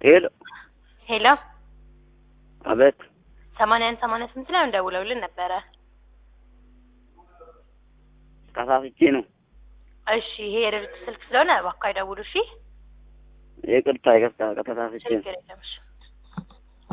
ሄሎ ሄሎ አቤት 88 ላይ እንደውለውልን ነበረ። ተሳስቼ ነው። እሺ ይሄ የድርጅት ስልክ ስለሆነ እባክህ አይደውሉ እሺ። ይቅርታ ተሳስቼ ነው። ችግር የለም እሺ።